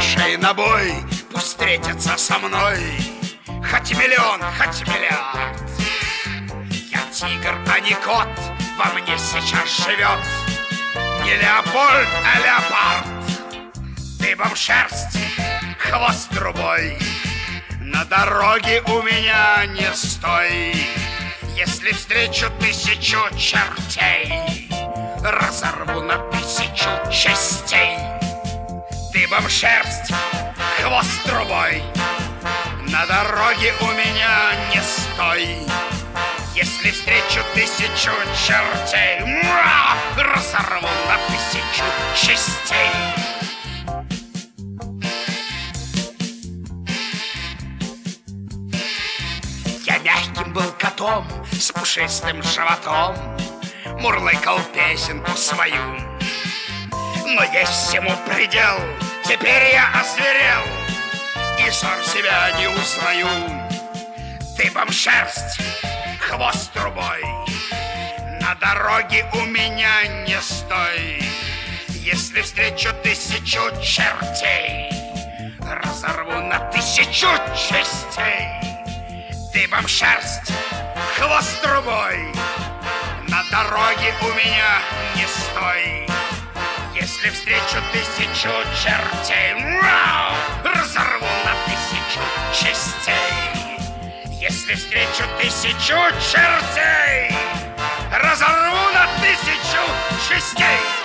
пришедшие на бой, пусть встретятся со мной. Хоть миллион, хоть миллиард. Я тигр, а не кот, во мне сейчас живет. Не Леопольд, а леопард. Дыбом шерсть, хвост трубой. На дороге у меня не стой. Если встречу 1000 чертей, разорву на 1000 частей. Дыбом шерсть, хвост трубой. На дороге у меня не стой. Если встречу 1000 чертей, разорву на 1000 частей. Я мягким был котом с пушистым животом, мурлыкал песенку свою. Но есть всему предел, теперь я озверел и сам себя не узнаю. Дыбом шерсть, хвост трубой. На дороге у меня не стой. Если встречу 1000 чертей, разорву на 1000 частей. Дыбом шерсть, хвост трубой. На дороге у меня не стой. Если встречу 1000 чертей, разорву на 1000 частей. Если встречу 1000 чертей, разорву на 1000 частей.